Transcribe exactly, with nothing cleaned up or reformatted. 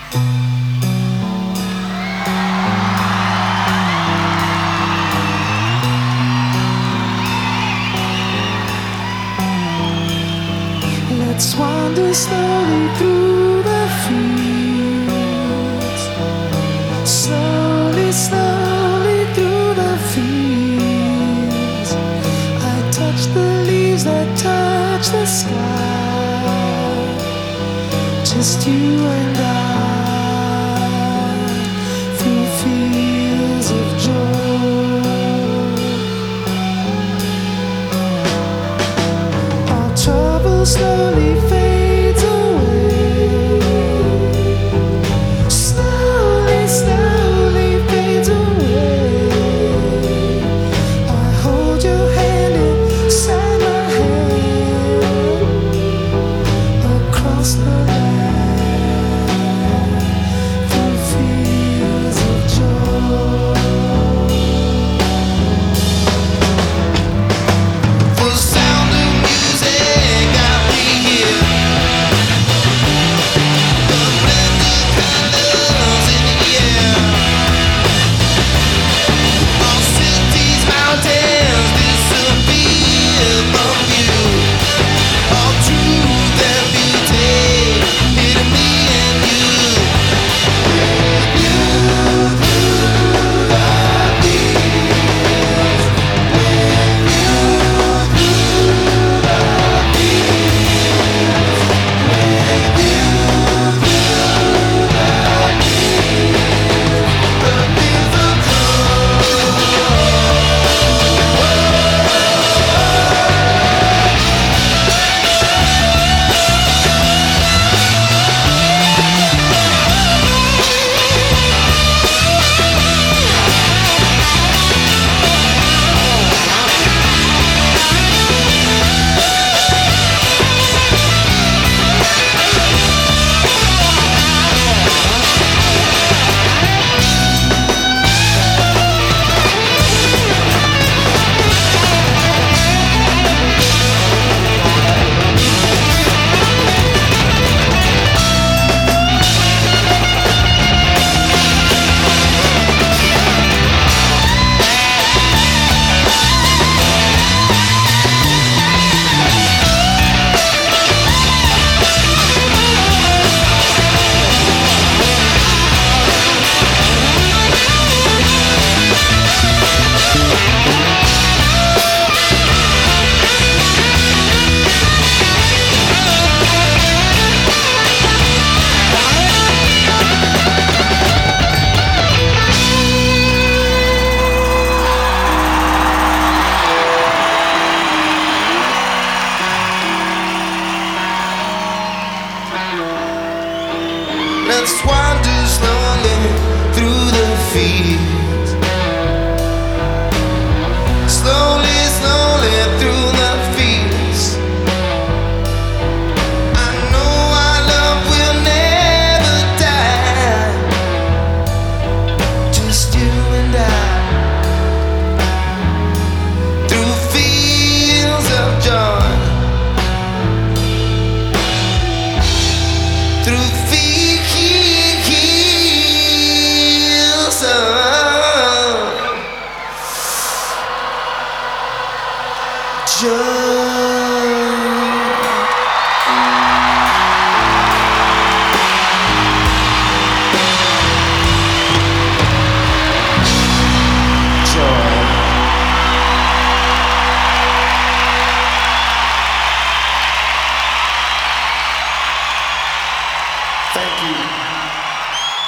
Let's wander slowly through the fields. Slowly, slowly through the fields. I touch the leaves that touch the sky. Just you and I. Through fields of joy. Our trouble slowly fades away. Slowly, slowly fades away. I hold your hand inside my hand. Across the land. Through fields of joy. The sound of music got me here. The blend of colors in the air. All cities, mountains disappear from view. All truth and beauty hidden me and you. With you through the fields. With you through the fields. With you through the fields. The fields of Let's wander slowly through the fields. Slowly, slowly through the fields. I know our love will never die. Just you and I. Through fields of joy. Through fields